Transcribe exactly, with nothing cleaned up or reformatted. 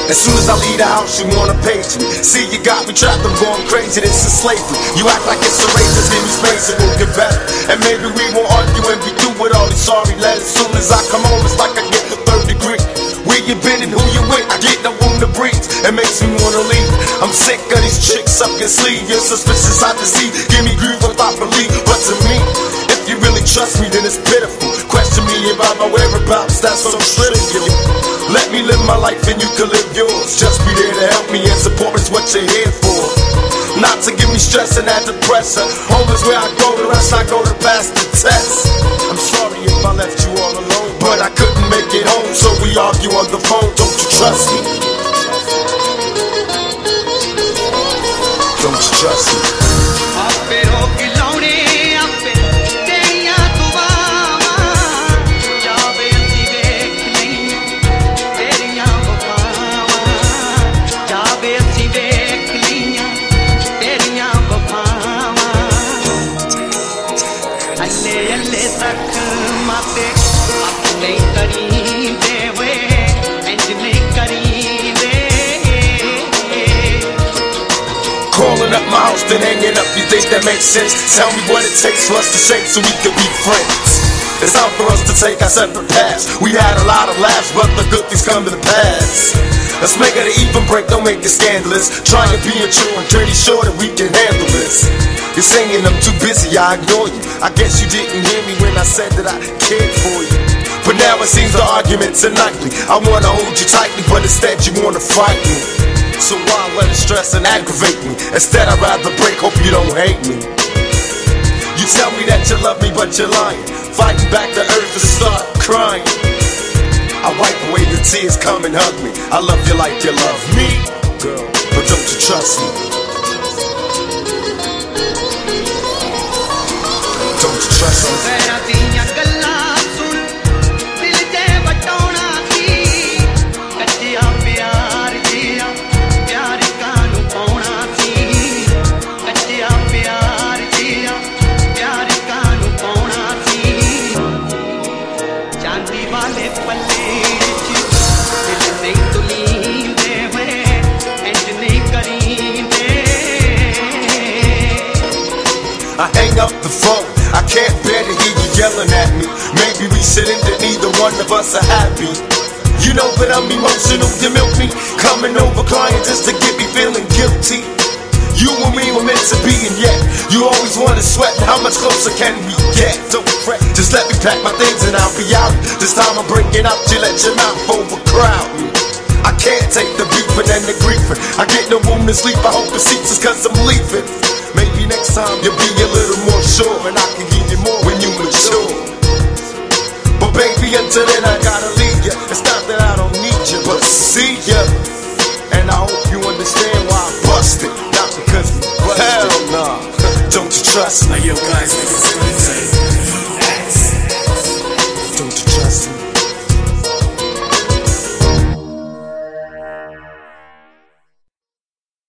As soon as I leave the house, you wanna page me. See, you got me trapped, I'm going crazy, this is slavery. You act like it's a race, just give me space and we'll get better. And maybe we won't argue and be through with all these sorry letters. As soon as I come home, it's like I get the third degree. Where you been and who you with, I get no room to breathe. It makes me wanna leave. I'm sick of these chicks sucking sleeve. You're suspicious, I deceive. Give me grief if I believe. But to me, if you really trust me, then it's pitiful. Question me about my whereabouts, that's so trivial. Let me live my life and you can live yours. Just be there to help me and support is what you're here for. Not to give me stress and add to pressure. Home is where I go, the rest I go to pass the test. I'm sorry if I left you all alone, but I couldn't make it home, so we argue on the phone. Don't you trust me? Don't you trust me? Calling up my house, then hanging up, you think that makes sense? Tell me what it takes for us to shake so we can be friends. It's time for us to take our separate paths. We had a lot of laughs, but the good things come to the past. Let's make it an even break, don't make it scandalous. Try and be true and pretty sure that we can handle this. You're saying I'm too busy, I ignore you. I guess you didn't hear me when I said that I cared for you. But now it seems the arguments are nightly. I wanna hold you tightly, but instead you wanna fight me. So why let it stress and aggravate me? Instead I'd rather break, hope you don't hate me. You tell me that you love me, but you're lying. Fighting back the earth to start crying. I wipe away the tears, come and hug me. I love you like you love me, girl, but don't you trust me? Don't you trust me? I hang up the phone, I can't bear to hear you yelling at me. Maybe we should end it, neither one of us are happy. You know that I'm emotional, you milk me. Coming over crying just to get me feeling guilty. You and me were meant to be, and yet you always wanna sweat. How much closer can we get? Don't fret, just let me pack my things and I'll be out. This time I'm breaking up, you let your mouth overcrowd me. I can't take the beefing and the griefing. I get no room to sleep, I hope it ceases cause I'm leaving. Maybe next time you'll be a little more sure, and I can give you more when you mature. But baby, until then I gotta leave ya. It's not that I don't need you, but see ya. And I hope you understand why I busted, not because you busted. Hell nah, don't you trust me? Yo guys, niggas, don't you trust me?